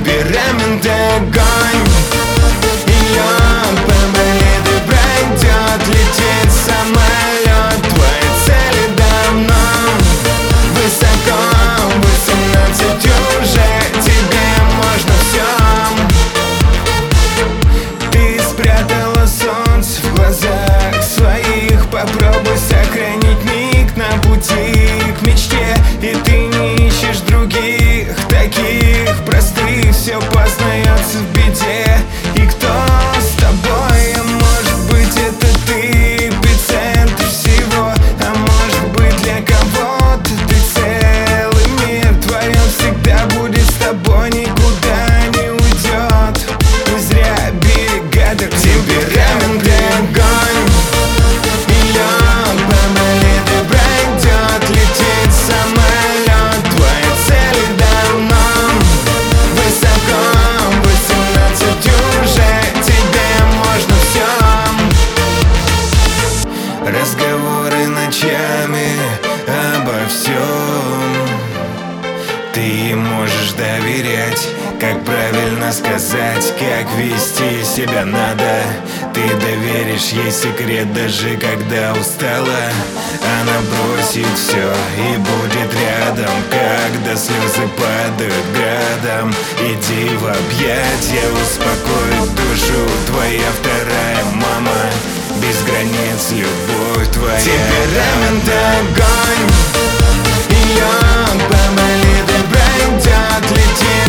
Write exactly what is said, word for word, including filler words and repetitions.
Темперамент огонь, ее поболит и пройдет. Летит самолет, твои цели давно высоко. Восемнадцать уже, тебе можно все. Ты спрятала солнце в глазах своих. Попробуй сохранить миг на пути к мечте. И ты не ищешь других таких простых. Все познается в беде. И кто с тобой? А может быть, это ты эпицентр всего. А может быть, для кого-то ты целый мир. Твое всегда будет с тобой, никуда не уйдет. Не зря берега так. Темперамент огонь, ее поболит и пройдет. Летит самолет, твои цели давно высоко. Восемнадцать уже, тебе можно все. Разговоры ночами обо всем. Ты можешь доверять, как правильно сказать, как вести себя надо. Ты доверишь ей секрет, даже когда устала. Она бросит все и будет рядом, когда слезы падают градом. Иди в объятия, успокоит душу. Твоя вторая мама, без границ любовь твоя. Темперамент огонь, ее поболит и пройдет. Летит